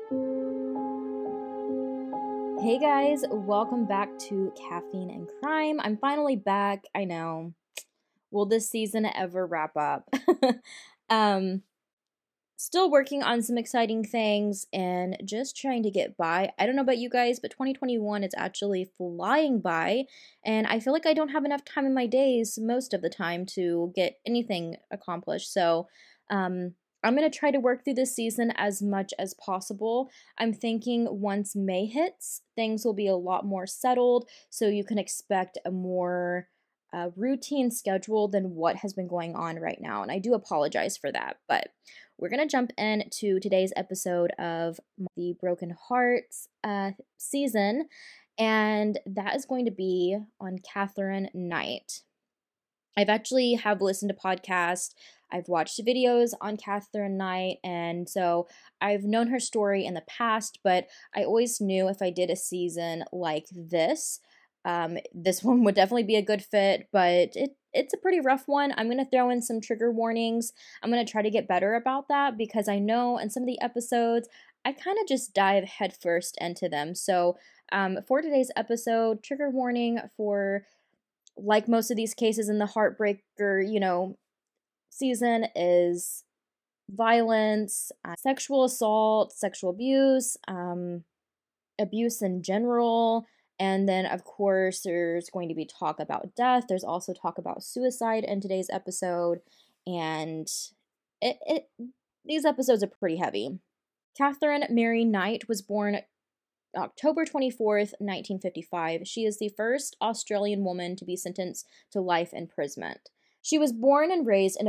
Hey guys, welcome back to Caffeine and Crime. I'm finally back. I know. Will this season ever wrap up? um, Still working on some exciting things and just trying to get by. I don't know about you guys, but 2021 is actually flying by, and I feel like I don't have enough time in my days most of the time to get anything accomplished. So, I'm going to try to work through this season as much as possible. I'm thinking once May hits, things will be a lot more settled, so you can expect a more routine schedule than what has been going on right now. And I do apologize for that, but we're going to jump into today's episode of the Broken Hearts season, and that is going to be on Catherine Knight. I've actually have listened to podcasts, I've watched videos on Catherine Knight, and so I've known her story in the past, but I always knew if I did a season like this one would definitely be a good fit, but it's a pretty rough one. I'm going to throw in some trigger warnings. I'm going to try to get better about that because I know in some of the episodes, I kind of just dive headfirst into them. So, for today's episode, trigger warning for, like most of these cases in the Heartbreaker, season, is violence, sexual assault, sexual abuse, abuse in general. And then, of course, there's going to be talk about death. There's also talk about suicide in today's episode. And these episodes are pretty heavy. Catherine Mary Knight was born October 24th, 1955. She is the first Australian woman to be sentenced to life imprisonment. She was born and raised in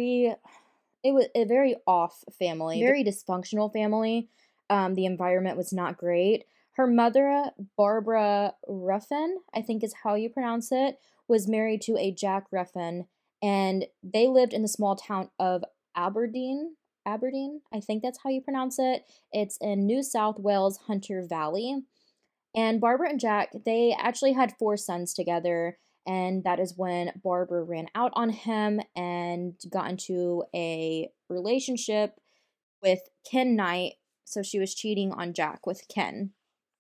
it was a very off family, very dysfunctional family. The environment was not great. Her mother, Barbara Ruffin, I think is how you pronounce it, was married to a Jack Ruffin, and they lived in the small town of Aberdeen. Aberdeen, I think that's how you pronounce it. It's in New South Wales, Hunter Valley. And Barbara and Jack, they actually had 4 sons together, and that is when Barbara ran out on him and got into a relationship with Ken Knight. So she was cheating on Jack with Ken.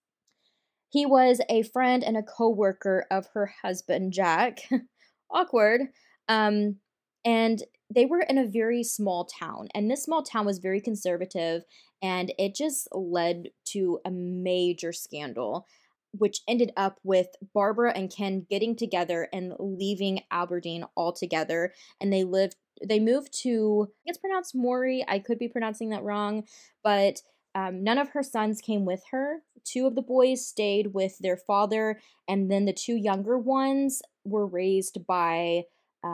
He was a friend and a co-worker of her husband, Jack. Awkward. Um, and they were in a very small town, and this small town was very conservative, and it just led to a major scandal, which ended up with Barbara and Ken getting together and leaving Aberdeen altogether. And they moved to, I think it's pronounced Maury. I could be pronouncing that wrong, but none of her sons came with her. 2 of the boys stayed with their father, and then the 2 younger ones were raised by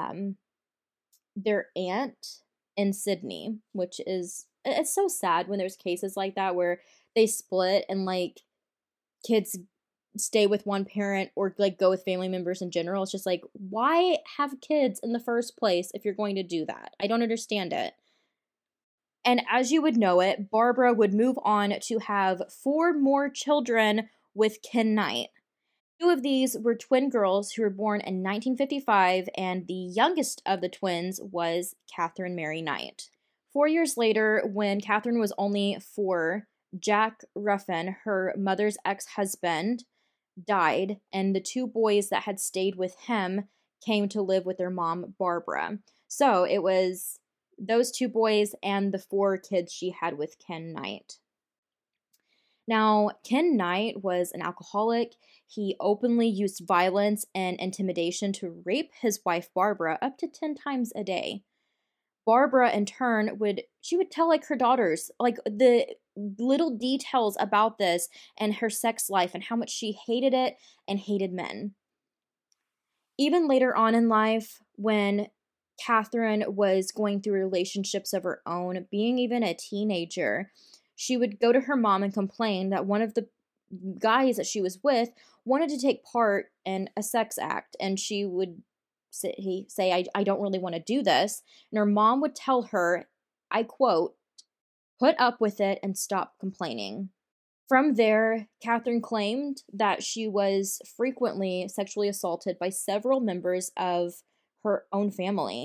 their aunt in Sydney, which is, it's so sad when there's cases like that where they split and like kids stay with one parent or like go with family members in general. It's just like, why have kids in the first place if you're going to do that? I don't understand it. And as you would know it, Barbara would move on to have 4 more children with Ken Knight. 2 of these were twin girls who were born in 1955, and the youngest of the twins was Catherine Mary Knight. 4 years later, when Catherine was only 4, Jack Ruffin, her mother's ex-husband, died, and the 2 boys that had stayed with him came to live with their mom, Barbara. So it was those 2 boys and the 4 kids she had with Ken Knight. Now, Ken Knight was an alcoholic. He openly used violence and intimidation to rape his wife Barbara up to 10 times a day. Barbara, in turn, would tell like her daughters like the little details about this and her sex life and how much she hated it and hated men. Even later on in life, when Catherine was going through relationships of her own, being even a teenager, she would go to her mom and complain that one of the guys that she was with wanted to take part in a sex act, and she would say, I don't really want to do this. And her mom would tell her, I quote, "Put up with it and stop complaining." From there, Catherine claimed that she was frequently sexually assaulted by several members of her own family.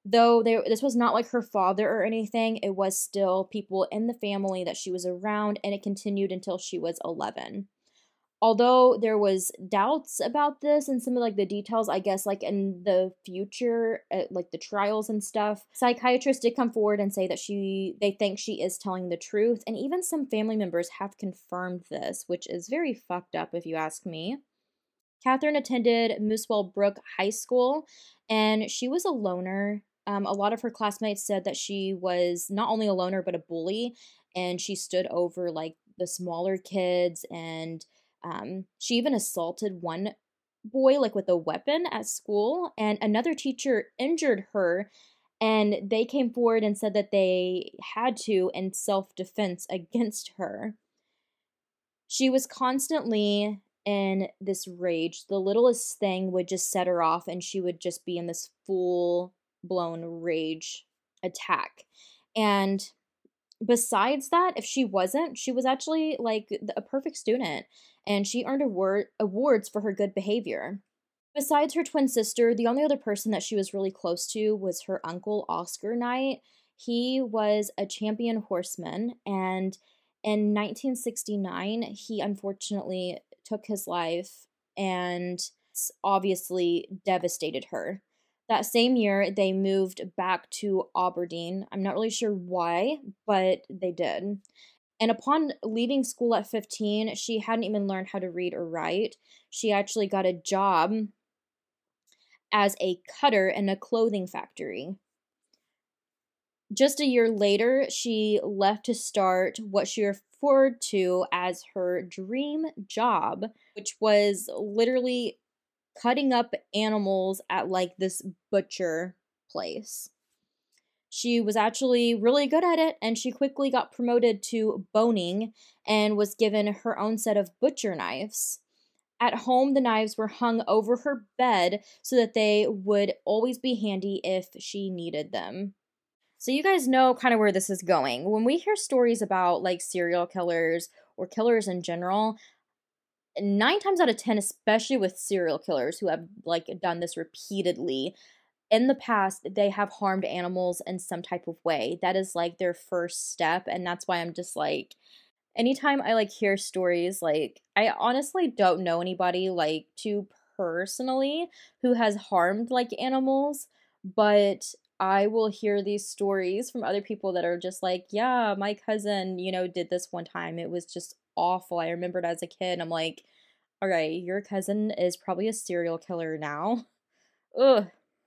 Though this was not like her father or anything, it was still people in the family that she was around, and it continued until she was 11. Although there was doubts about this and some of like the details, I guess like in the future, like the trials and stuff, psychiatrists did come forward and say that they think she is telling the truth, and even some family members have confirmed this, which is very fucked up if you ask me. Catherine attended Muswell Brook High School, and she was a loner. A lot of her classmates said that she was not only a loner but a bully, and she stood over like the smaller kids, and she even assaulted one boy like with a weapon at school, and another teacher injured her, and they came forward and said that they had to in self-defense against her. She was constantly in this rage. The littlest thing would just set her off, and she would just be in this full blown rage attack. And besides that, if she wasn't, she was actually like a perfect student, and she earned awards for her good behavior. Besides her twin sister, the only other person that she was really close to was her uncle, Oscar Knight. He was a champion horseman, and in 1969, he unfortunately took his life, and obviously devastated her. That same year, they moved back to Aberdeen. I'm not really sure why, but they did. And upon leaving school at 15, she hadn't even learned how to read or write. She actually got a job as a cutter in a clothing factory. Just a year later, she left to start what she referred to as her dream job, which was literally cutting up animals at like this butcher place. She was actually really good at it, and she quickly got promoted to boning and was given her own set of butcher knives. At home, the knives were hung over her bed so that they would always be handy if she needed them. So you guys know kind of where this is going. When we hear stories about like serial killers or killers in general, 9 times out of 10, especially with serial killers who have like done this repeatedly, in the past, they have harmed animals in some type of way. That is like their first step. And that's why I'm just like, anytime I like hear stories, like I honestly don't know anybody like too personally who has harmed like animals, but I will hear these stories from other people that are just like, yeah, my cousin, did this one time. It was just awful. I remembered as a kid. I'm like, all right, your cousin is probably a serial killer now. Ugh.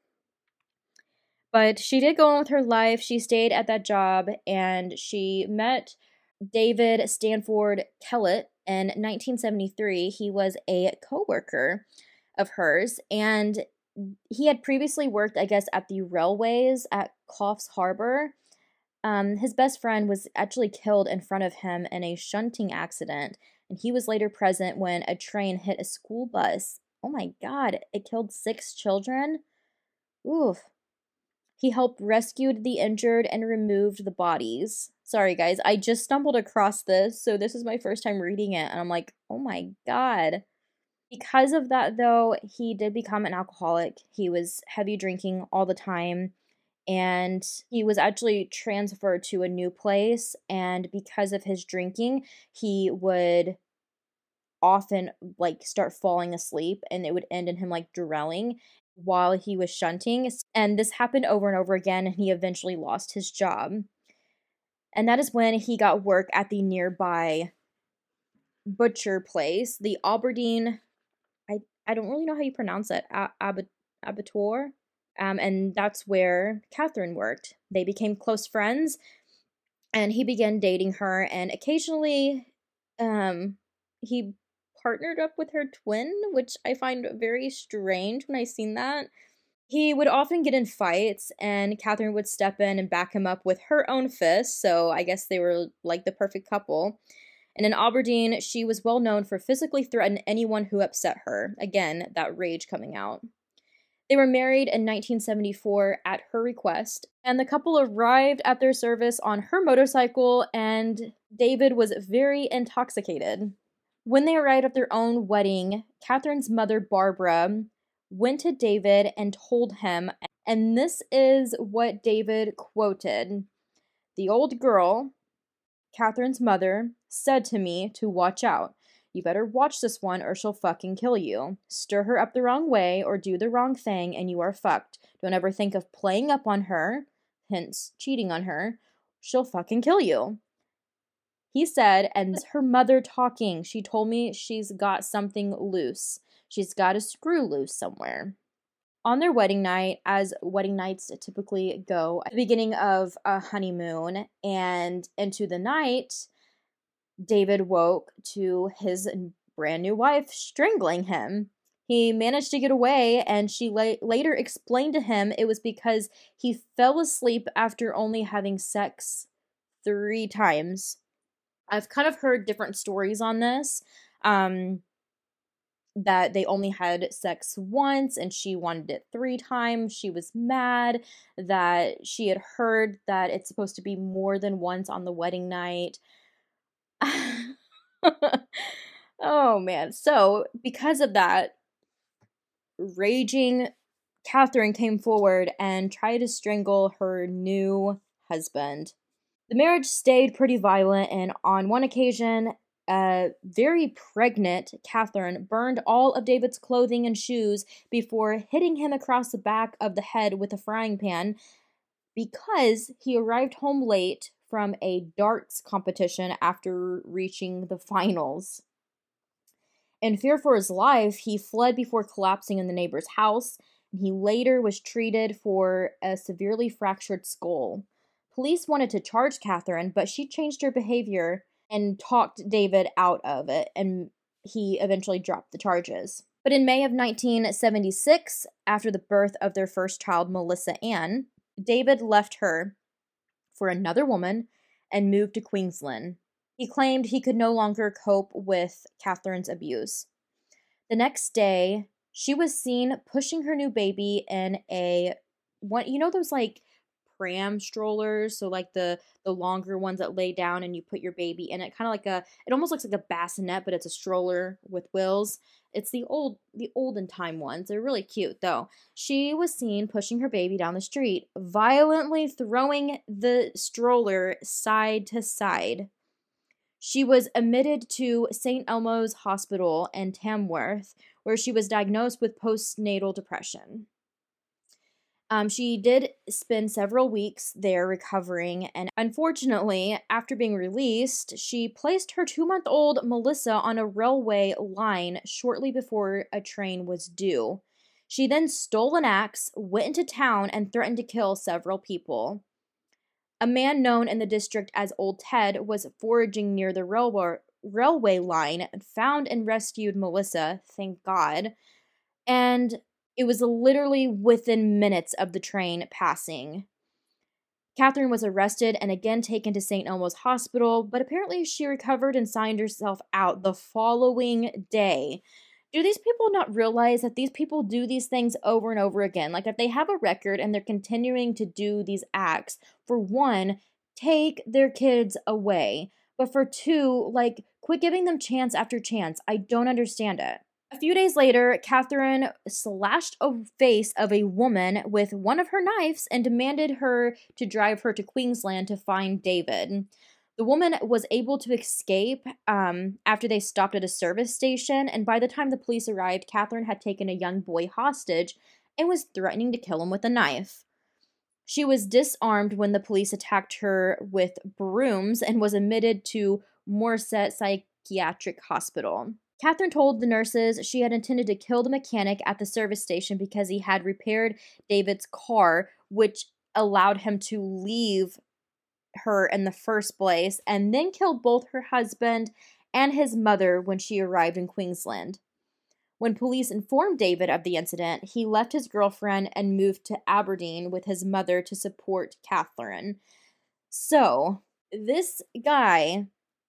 But she did go on with her life. She stayed at that job, and she met David Stanford Kellett in 1973. He was a coworker of hers, and he had previously worked, I guess, at the railways at Coffs Harbour. His best friend was actually killed in front of him in a shunting accident, and he was later present when a train hit a school bus. Oh my God, it killed 6 children? Oof. He helped rescued the injured and removed the bodies. Sorry, guys, I just stumbled across this, so this is my first time reading it, and I'm like, oh my God. Because of that, though, he did become an alcoholic. He was heavy drinking all the time, and he was actually transferred to a new place, and because of his drinking, he would often like start falling asleep, and it would end in him like drowning while he was shunting, and this happened over and over again, and he eventually lost his job. And that is when he got work at the nearby butcher place, the Aberdeen, I don't really know how you pronounce it, abattoir. And that's where Catherine worked. They became close friends, and he began dating her, and occasionally he partnered up with her twin, which I find very strange when I seen that. He would often get in fights, and Catherine would step in and back him up with her own fists, so I guess they were like the perfect couple. And in Aberdeen, she was well known for physically threatening anyone who upset her. Again, that rage coming out. They were married in 1974 at her request, and the couple arrived at their service on her motorcycle, and David was very intoxicated. When they arrived at their own wedding, Catherine's mother, Barbara, went to David and told him And this is what David quoted. "The old girl, Catherine's mother, said to me to watch out. You better watch this one or she'll fucking kill you. Stir her up the wrong way or do the wrong thing and you are fucked. Don't ever think of playing up on her, hence cheating on her. She'll fucking kill you." He said, and her mother talking. She told me she's got something loose. She's got a screw loose somewhere. On their wedding night, as wedding nights typically go, at the beginning of a honeymoon and into the night, David woke to his brand new wife strangling him. He managed to get away, and she later explained to him it was because he fell asleep after only having sex 3 times. I've kind of heard different stories on this. That they only had sex once and she wanted it 3 times. She was mad that she had heard that it's supposed to be more than once on the wedding night. Oh man. So, because of that, raging Catherine came forward and tried to strangle her new husband. The marriage stayed pretty violent, and on one occasion, very pregnant Catherine burned all of David's clothing and shoes before hitting him across the back of the head with a frying pan because he arrived home late from a darts competition after reaching the finals. In fear for his life, he fled before collapsing in the neighbor's house, and he later was treated for a severely fractured skull. Police wanted to charge Catherine, but she changed her behavior and talked David out of it, and he eventually dropped the charges. But in May of 1976, after the birth of their first child, Melissa Ann, David left her for another woman and moved to Queensland. He claimed he could no longer cope with Catherine's abuse. The next day, she was seen pushing her new baby in those like pram strollers, so like the longer ones that lay down and you put your baby in it, kind of like it almost looks like a bassinet, but it's a stroller with wheels. It's the olden time ones. They're really cute though. She was seen pushing her baby down the street, violently throwing the stroller side to side. She was admitted to St. Elmo's Hospital in Tamworth, where she was diagnosed with postnatal depression. She did spend several weeks there recovering, and unfortunately, after being released, she placed her 2-month-old Melissa on a railway line shortly before a train was due. She then stole an axe, went into town, and threatened to kill several people. A man known in the district as Old Ted was foraging near the railway line, found and rescued Melissa, thank God, and it was literally within minutes of the train passing. Catherine was arrested and again taken to St. Elmo's Hospital, but apparently she recovered and signed herself out the following day. Do these people not realize that these people do these things over and over again? Like, if they have a record and they're continuing to do these acts, for one, take their kids away. But for two, like, quit giving them chance after chance. I don't understand it. A few days later, Catherine slashed a face of a woman with one of her knives and demanded her to drive her to Queensland to find David. The woman was able to escape after they stopped at a service station, and by the time the police arrived, Catherine had taken a young boy hostage and was threatening to kill him with a knife. She was disarmed when the police attacked her with brooms and was admitted to Morisset Psychiatric Hospital. Catherine told the nurses she had intended to kill the mechanic at the service station because he had repaired David's car, which allowed him to leave her in the first place, and then killed both her husband and his mother when she arrived in Queensland. When police informed David of the incident, he left his girlfriend and moved to Aberdeen with his mother to support Catherine. So, this guy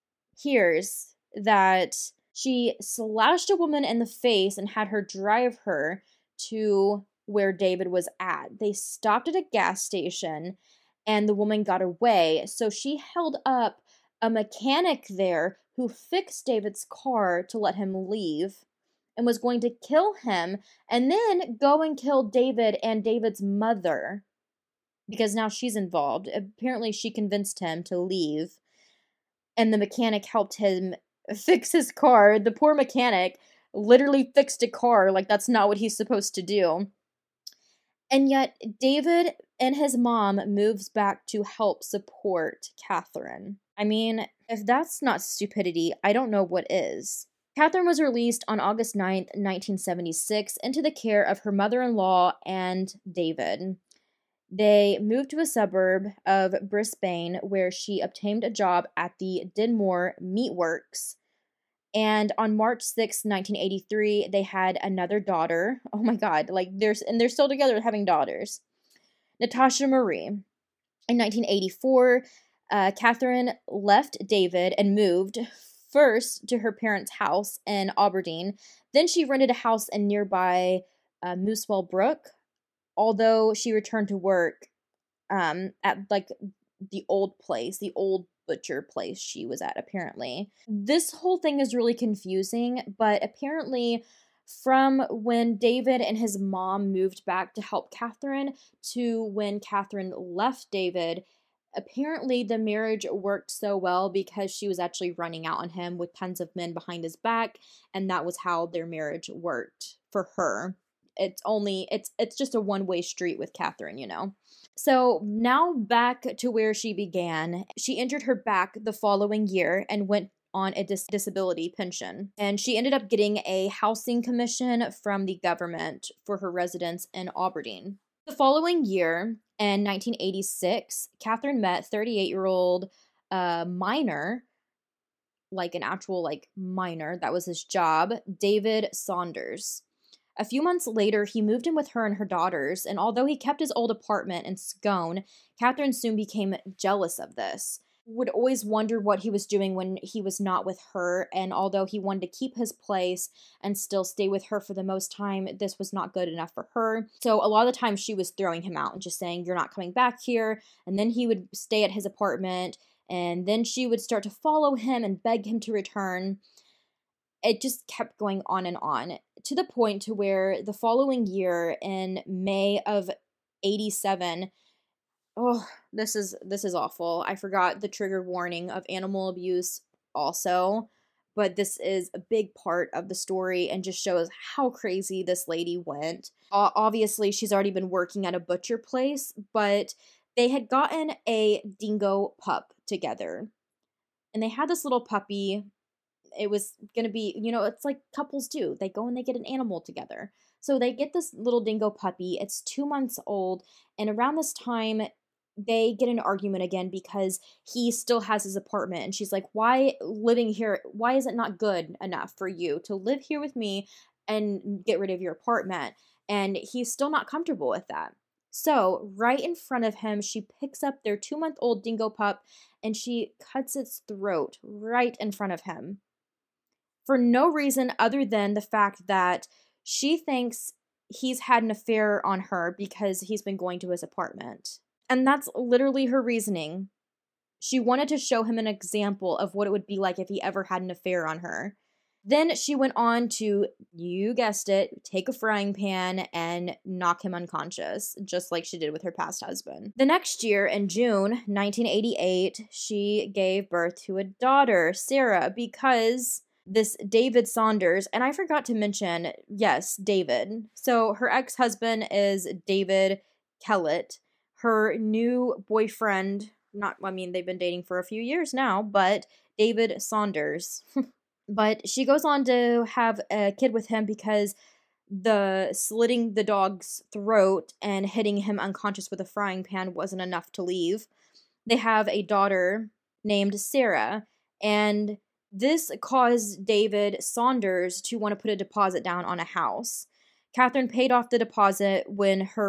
hears that she slashed a woman in the face and had her drive her to where David was at. They stopped at a gas station and the woman got away. So she held up a mechanic there who fixed David's car to let him leave. and was going to kill him and then go and kill David and David's mother because now she's involved. Apparently, she convinced him to leave, and the mechanic helped him fix his car. The poor mechanic literally fixed a car like that's not what he's supposed to do. And yet, David and his mom moves back to help support Catherine. I mean, if that's not stupidity, I don't know what is. Catherine was released on August 9th, 1976, into the care of her mother-in-law and David. They moved to a suburb of Brisbane where she obtained a job at the Dinmore Meatworks. And on March 6, 1983, they had another daughter. Oh my God, they're still together having daughters. Natasha Marie. In 1984, Catherine left David and moved first to her parents' house in Aberdeen. Then she rented a house in nearby Muswell Brook, although she returned to work at the old place, the old butcher place she was at, apparently. This whole thing is really confusing, but apparently from when David and his mom moved back to help Catherine to when Catherine left David, apparently the marriage worked so well because she was actually running out on him with tons of men behind his back, and that was how their marriage worked for her. It's just a one-way street with Catherine, you know. So now back to where she began. She injured her back the following year and went on a disability pension. And she ended up getting a housing commission from the government for her residence in Aberdeen. The following year, in 1986, Catherine met 38-year-old miner, like an actual miner, that was his job, David Saunders. A few months later, he moved in with her and her daughters, and although he kept his old apartment in Scone, Catherine soon became jealous of this. Would always wonder what he was doing when he was not with her, and although he wanted to keep his place and still stay with her for the most time, this was not good enough for her. So a lot of the time she was throwing him out and just saying, "You're not coming back here," and then he would stay at his apartment, and then she would start to follow him and beg him to return. It just kept going on, to the point to where the following year in May of 87, oh, this is awful. I forgot the trigger warning of animal abuse also, but this is a big part of the story and just shows how crazy this lady went. Obviously, she's already been working at a butcher place, but they had gotten a dingo pup together. And they had this little puppy. It was going to be, it's like couples do. They go and they get an animal together. So they get this little dingo puppy. It's 2 months old. And around this time, they get an argument again because he still has his apartment. And she's like, "Why living here? Why is it not good enough for you to live here with me and get rid of your apartment?" And he's still not comfortable with that. So right in front of him, she picks up their 2-month-old dingo pup and she cuts its throat right in front of him, for no reason other than the fact that she thinks he's had an affair on her because he's been going to his apartment. And that's literally her reasoning. She wanted to show him an example of what it would be like if he ever had an affair on her. Then she went on to, you guessed it, take a frying pan and knock him unconscious, just like she did with her past husband. The next year, in June 1988, she gave birth to a daughter, Sarah, because this David Saunders, and I forgot to mention, yes, David. So her ex-husband is David Kellett. Her new boyfriend, they've been dating for a few years now, but David Saunders. But she goes on to have a kid with him because the slitting the dog's throat and hitting him unconscious with a frying pan wasn't enough to leave. They have a daughter named Sarah, and this caused David Saunders to want to put a deposit down on a house. Catherine paid off the deposit when her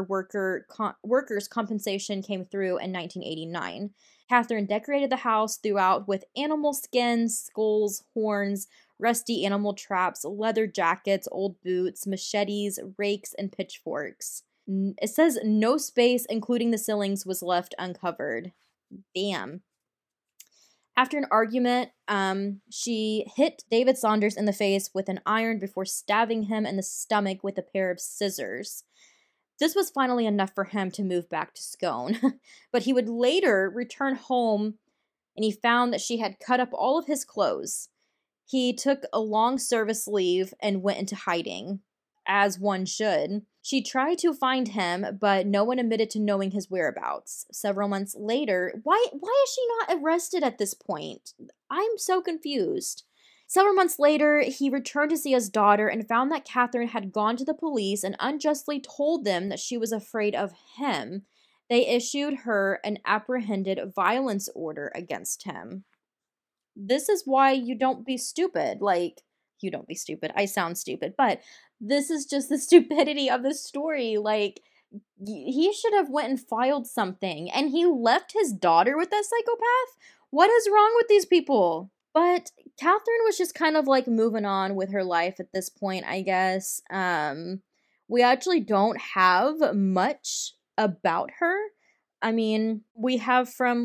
workers' compensation came through in 1989. Catherine decorated the house throughout with animal skins, skulls, horns, rusty animal traps, leather jackets, old boots, machetes, rakes, and pitchforks. It says no space, including the ceilings, was left uncovered. Damn. After an argument, she hit David Saunders in the face with an iron before stabbing him in the stomach with a pair of scissors. This was finally enough for him to move back to Scone, but he would later return home and he found that she had cut up all of his clothes. He took a long service leave and went into hiding, as one should. She tried to find him, but no one admitted to knowing his whereabouts. Several months later, why is she not arrested at this point? I'm so confused. Several months later, he returned to see his daughter and found that Catherine had gone to the police and unjustly told them that she was afraid of him. They issued her an apprehended violence order against him. This is why you don't be stupid. Like, you don't be stupid. I sound stupid, but this is just the stupidity of the story. Like, he should have went and filed something, and he left his daughter with that psychopath? What is wrong with these people? But Catherine was just kind of like moving on with her life at this point, I guess. We actually don't have much about her. I mean, we have from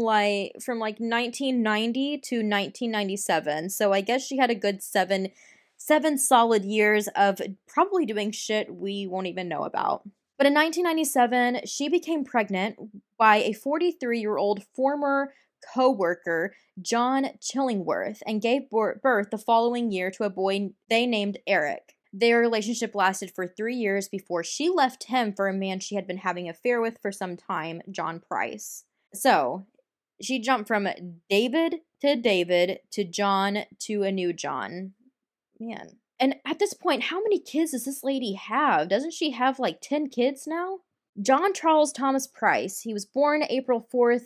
1990 to 1997. So I guess she had a good seven solid years of probably doing shit we won't even know about. But in 1997, she became pregnant by a 43-year-old former co-worker, John Chillingworth, and gave birth the following year to a boy they named Eric. Their relationship lasted for 3 years before she left him for a man she had been having an affair with for some time, John Price. So, she jumped from David to John to a new John. Man. And at this point, how many kids does this lady have? Doesn't she have like 10 kids now? John Charles Thomas Price. He was born April 4th,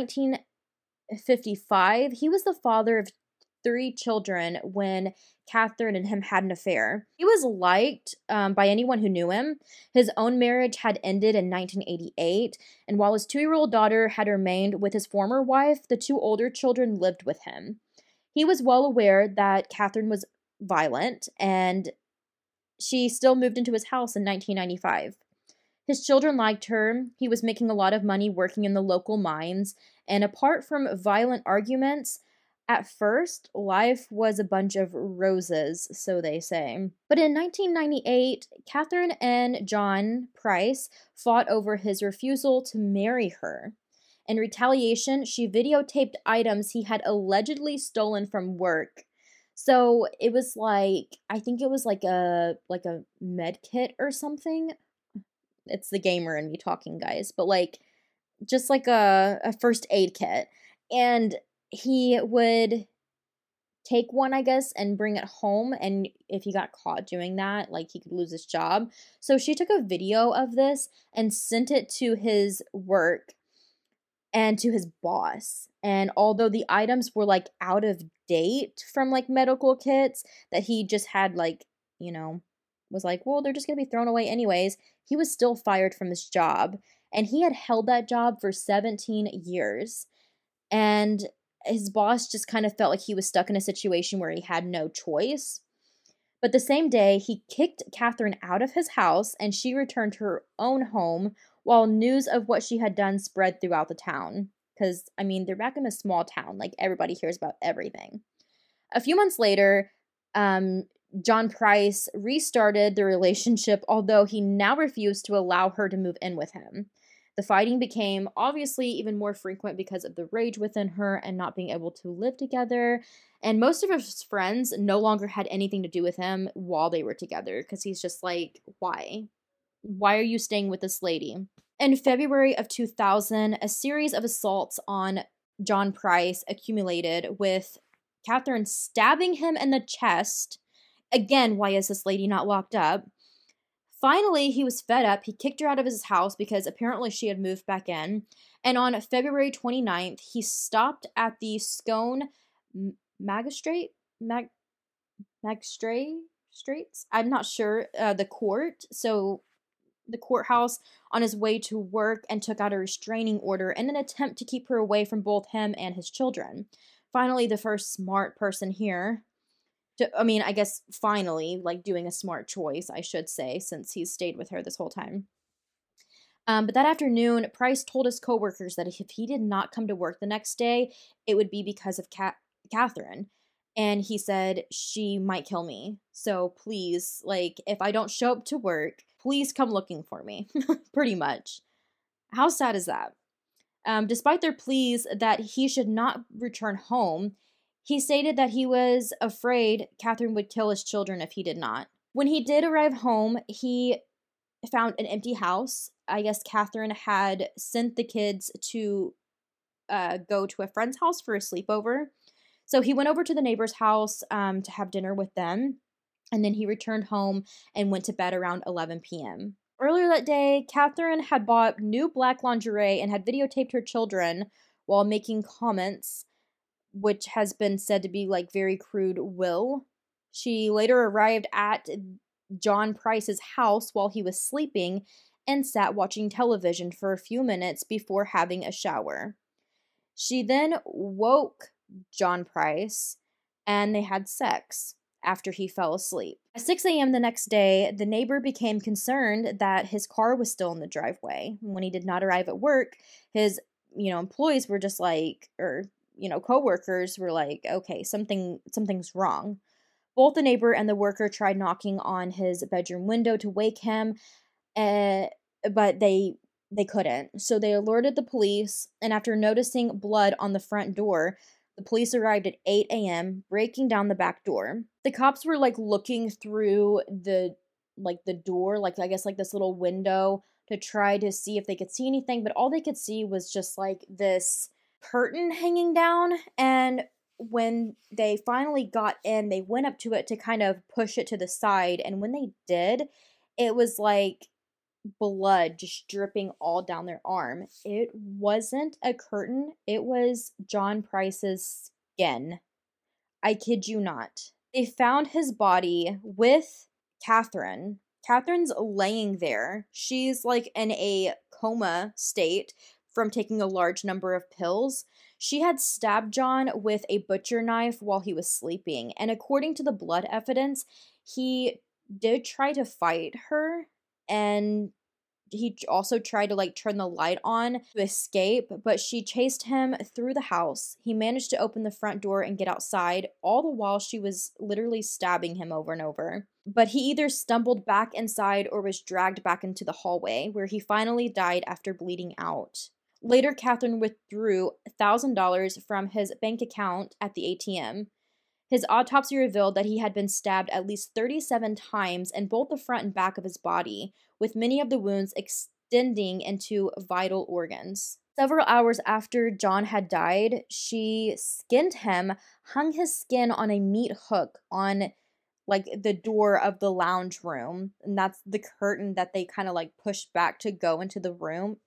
1955. He was the father of 3 children when Catherine and him had an affair. He was liked by anyone who knew him. His own marriage had ended in 1988, and while his 2-year-old daughter had remained with his former wife, the 2 older children lived with him. He was well aware that Catherine was violent, and she still moved into his house in 1995. His children liked her. He was making a lot of money working in the local mines, and apart from violent arguments, at first, life was a bunch of roses, so they say. But in 1998, Catherine and John Price fought over his refusal to marry her. In retaliation, she videotaped items he had allegedly stolen from work. So it was like, I think it was like a med kit or something. It's the gamer in me talking, guys, but like just like a first aid kit. And he would take one, I guess, and bring it home. And if he got caught doing that, like he could lose his job. So she took a video of this and sent it to his work and to his boss. And although the items were like out of date from like medical kits that he just had like, you know, was like, well, they're just going to be thrown away anyways, he was still fired from his job. And he had held that job for 17 years. And his boss just kind of felt like he was stuck in a situation where he had no choice. But the same day, he kicked Catherine out of his house and she returned to her own home while news of what she had done spread throughout the town. Because, I mean, they're back in a small town. Like, everybody hears about everything. A few months later, John Price restarted the relationship, although he now refused to allow her to move in with him. The fighting became obviously even more frequent because of the rage within her and not being able to live together. And most of his friends no longer had anything to do with him while they were together because he's just like, why? Why are you staying with this lady? In February of 2000, a series of assaults on John Price accumulated, with Catherine stabbing him in the chest. Again, why is this lady not locked up? Finally, he was fed up. He kicked her out of his house because apparently she had moved back in. And on February 29th, he stopped at the Scone Magistrates? I'm not sure. The court. So the courthouse on his way to work and took out a restraining order in an attempt to keep her away from both him and his children. Finally, the first smart person here. I guess finally, like doing a smart choice, I should say, since he's stayed with her this whole time. But that afternoon, Price told his coworkers that if he did not come to work the next day, it would be because of Catherine. And he said, she might kill me. So please, like, if I don't show up to work, please come looking for me. Pretty much. How sad is that? Despite their pleas that he should not return home, he stated that he was afraid Catherine would kill his children if he did not. When he did arrive home, he found an empty house. I guess Catherine had sent the kids to go to a friend's house for a sleepover. So he went over to the neighbor's house to have dinner with them. And then he returned home and went to bed around 11 p.m. Earlier that day, Catherine had bought new black lingerie and had videotaped her children while making comments, which has been said to be like very crude will. She later arrived at John Price's house while he was sleeping and sat watching television for a few minutes before having a shower. She then woke John Price and they had sex after he fell asleep. At 6 a.m. the next day, the neighbor became concerned that his car was still in the driveway. When he did not arrive at work, his, employees were just like, or, coworkers were like, okay, something's wrong. Both the neighbor and the worker tried knocking on his bedroom window to wake him, but they couldn't. So they alerted the police, and after noticing blood on the front door, the police arrived at 8 a.m., breaking down the back door. The cops were like looking through the door, I guess this little window to try to see if they could see anything, but all they could see was just like this curtain hanging down. And when they finally got in, they went up to it to kind of push it to the side, and when they did, it was like blood just dripping all down their arm. It wasn't a curtain, it was John Price's skin. I kid you not. They found his body with Catherine. Catherine's laying there. She's like in a coma state from taking a large number of pills. She had stabbed John with a butcher knife while he was sleeping, and according to the blood evidence, he did try to fight her, and he also tried to turn the light on to escape, but she chased him through the house. He managed to open the front door and get outside, all the while she was literally stabbing him over and over. But he either stumbled back inside or was dragged back into the hallway, where he finally died after bleeding out. Later, Catherine withdrew $1,000 from his bank account at the ATM. His autopsy revealed that he had been stabbed at least 37 times in both the front and back of his body, with many of the wounds extending into vital organs. Several hours after John had died, she skinned him, hung his skin on a meat hook on the door of the lounge room, and that's the curtain that they kind of pushed back to go into the room.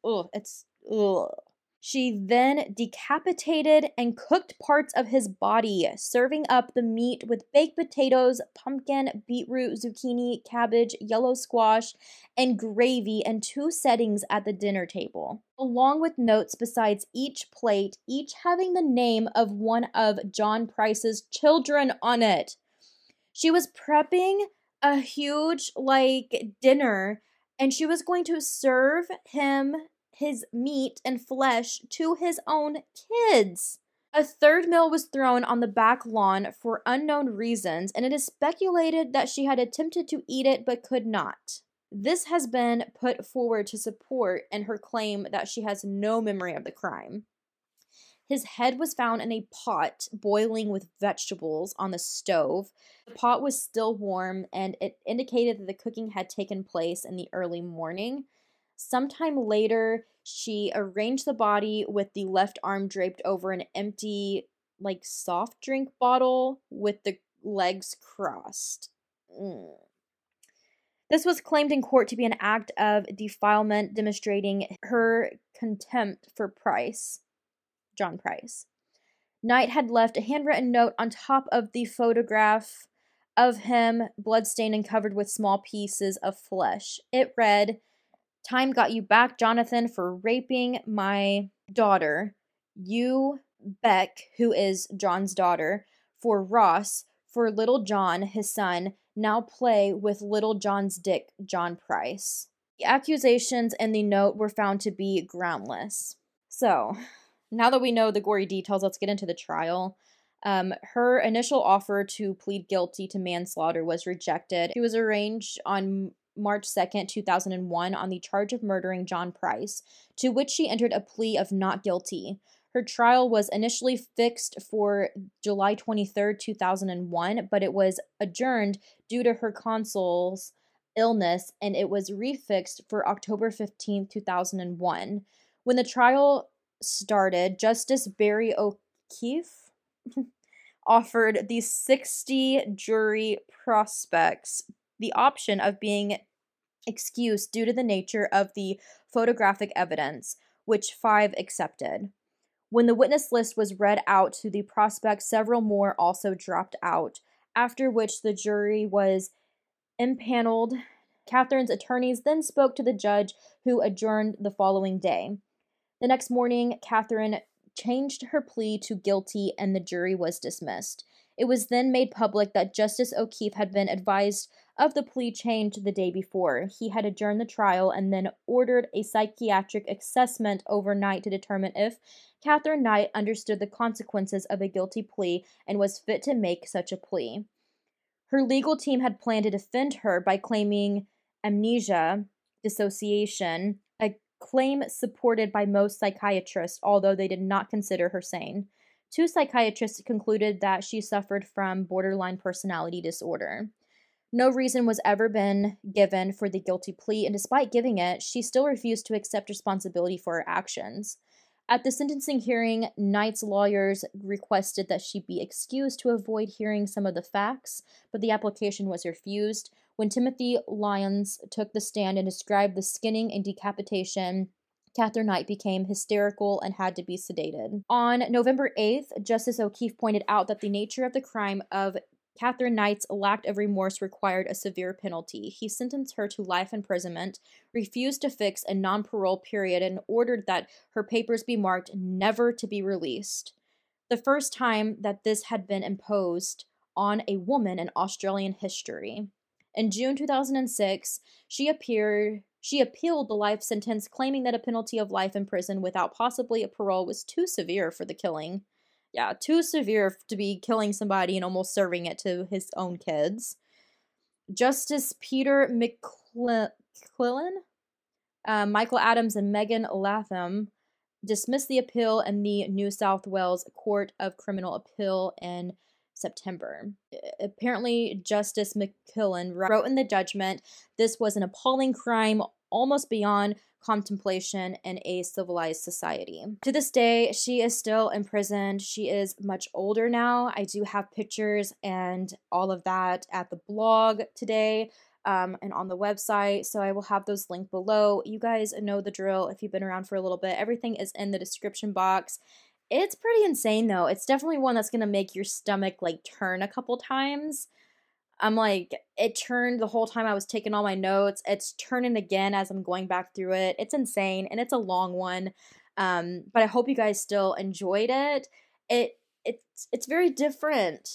Ugh. She then decapitated and cooked parts of his body, serving up the meat with baked potatoes, pumpkin, beetroot, zucchini, cabbage, yellow squash, and gravy in 2 settings at the dinner table, along with notes besides each plate, each having the name of one of John Price's children on it. She was prepping a huge, dinner, and she was going to serve him his meat and flesh to his own kids. A third meal was thrown on the back lawn for unknown reasons, and it is speculated that she had attempted to eat it but could not. This has been put forward to support in her claim that she has no memory of the crime. His head was found in a pot boiling with vegetables on the stove. The pot was still warm, and it indicated that the cooking had taken place in the early morning. Sometime later, she arranged the body with the left arm draped over an empty, soft drink bottle with the legs crossed. This was claimed in court to be an act of defilement, demonstrating her contempt for John Price. Knight had left a handwritten note on top of the photograph of him, bloodstained and covered with small pieces of flesh. It read, "Time got you back, Jonathan, for raping my daughter. You, Beck, who is John's daughter, for Ross, for little John, his son. Now play with little John's dick, John Price." The accusations in the note were found to be groundless. So, now that we know the gory details, let's get into the trial. Her initial offer to plead guilty to manslaughter was rejected. She was arraigned on March 2nd, 2001 on the charge of murdering John Price, to which she entered a plea of not guilty. Her trial was initially fixed for July 23rd, 2001, but it was adjourned due to her counsel's illness, and it was refixed for October 15th, 2001. When the trial started, Justice Barry O'Keefe offered the 60 jury prospects the option of being excused due to the nature of the photographic evidence, which 5 accepted. When the witness list was read out to the prospects, several more also dropped out, after which the jury was impaneled. Catherine's attorneys then spoke to the judge, who adjourned the following day. The next morning, Catherine changed her plea to guilty and the jury was dismissed. It was then made public that Justice O'Keefe had been advised of the plea change the day before. He had adjourned the trial and then ordered a psychiatric assessment overnight to determine if Catherine Knight understood the consequences of a guilty plea and was fit to make such a plea. Her legal team had planned to defend her by claiming amnesia, dissociation, a claim supported by most psychiatrists, although they did not consider her sane. 2 psychiatrists concluded that she suffered from borderline personality disorder. No reason was ever been given for the guilty plea, and despite giving it, she still refused to accept responsibility for her actions. At the sentencing hearing, Knight's lawyers requested that she be excused to avoid hearing some of the facts, but the application was refused. When Timothy Lyons took the stand and described the skinning and decapitation, Catherine Knight became hysterical and had to be sedated. On November 8th, Justice O'Keefe pointed out that the nature of the crime of Catherine Knight's lack of remorse required a severe penalty. He sentenced her to life imprisonment, refused to fix a non-parole period, and ordered that her papers be marked never to be released. The first time that this had been imposed on a woman in Australian history. In June 2006, she appealed the life sentence, claiming that a penalty of life in prison without possibly a parole was too severe for the killing. Yeah, too severe to be killing somebody and almost serving it to his own kids. Justice Peter McClellan, Michael Adams, and Megan Latham dismissed the appeal in the New South Wales Court of Criminal Appeal in September. Apparently, Justice McClellan wrote in the judgment, "This was an appalling crime, almost beyond contemplation in a civilized society." To this day, she is still imprisoned. She is much older now. I do have pictures and all of that at the blog today and on the website, so I will have those linked below. You guys know the drill if you've been around for a little bit. Everything is in the description box. It's pretty insane, though. It's definitely one that's going to make your stomach, like, turn a couple times. I'm like, it turned the whole time I was taking all my notes. It's turning again as I'm going back through it. It's insane, and it's a long one. But I hope you guys still enjoyed it. It's very different.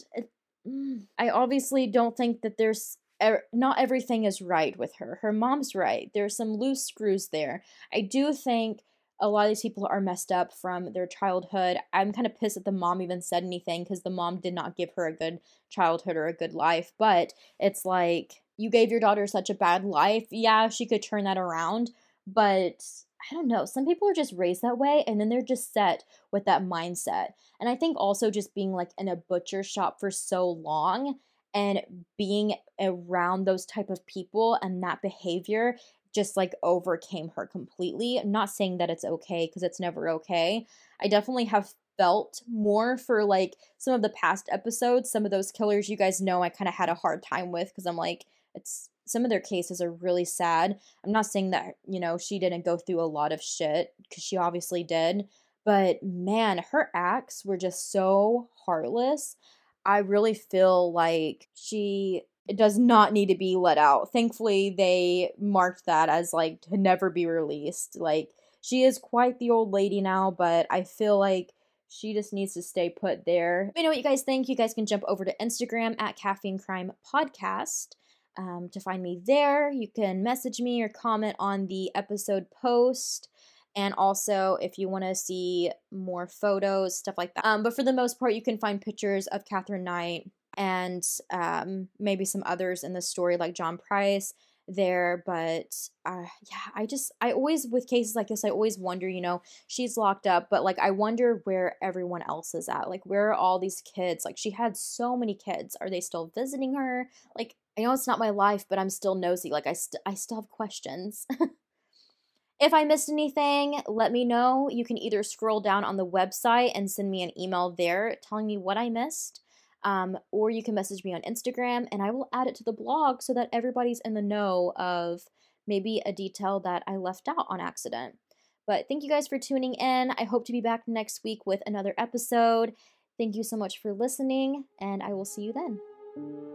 I obviously don't think that there's not everything is right with her. Her mom's right. There's some loose screws there. I do think a lot of these people are messed up from their childhood. I'm kind of pissed that the mom even said anything because the mom did not give her a good childhood or a good life. But it's like, you gave your daughter such a bad life. Yeah, she could turn that around. But I don't know. Some people are just raised that way and then they're just set with that mindset. And I think also just being like in a butcher shop for so long and being around those type of people and that behavior just like overcame her completely. I'm not saying that it's okay because it's never okay. I definitely have felt more for like some of the past episodes. Some of those killers, you guys know, I kind of had a hard time with because I'm like, it's some of their cases are really sad. I'm not saying that, you know, she didn't go through a lot of shit because she obviously did. But man, her acts were just so heartless. I really feel like she does not need to be let out. Thankfully, they marked that as like to never be released. Like, she is quite the old lady now, but I feel like she just needs to stay put there. Let me know what you guys think. You guys can jump over to Instagram at Caffeine Crime Podcast. to find me there. You can message me or comment on the episode post. And also, if you want to see more photos, stuff like that. But for the most part, you can find pictures of Katherine Knight and maybe some others in the story, like John Price there. But yeah, I always, with cases like this, I always wonder, she's locked up, but like I wonder where everyone else is at. Like, where are all these kids? Like, she had so many kids. Are they still visiting her? Like, I know it's not my life, but I'm still nosy. Like, I still have questions. If I missed anything, let me know. You can either scroll down on the website and send me an email there telling me what I missed, or you can message me on Instagram and I will add it to the blog so that everybody's in the know of maybe a detail that I left out on accident. But thank you guys for tuning in. I hope to be back next week with another episode. Thank you so much for listening, and I will see you then.